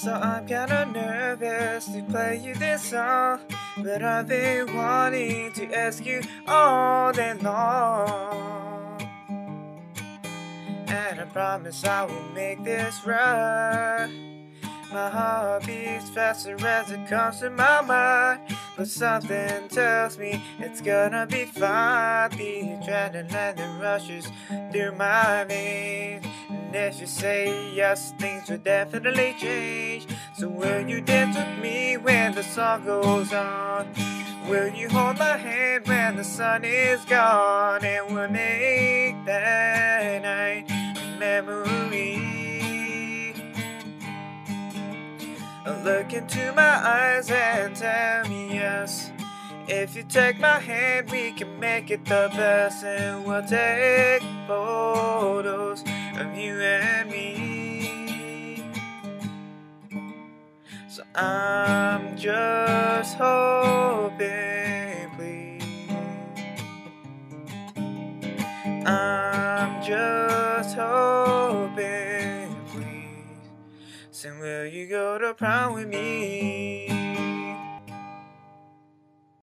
So I'm kinda nervous to play you this song, but I've been wanting to ask you all day long. And I promise I will make this right. My heart beats faster as it comes to my mind, but something tells me it's gonna be fine. The adrenaline that rushes through my veins, and if you say yes, things will definitely change. So will you dance with me when the song goes on? Will you hold my hand when the sun is gone? And we'll make that night a memory. Look into my eyes and tell me yes. If you take my hand, we can make it the best. And we'll take photos of you and me. So I'm just hoping, please. I'm just hoping, please. So will you go to prom with me?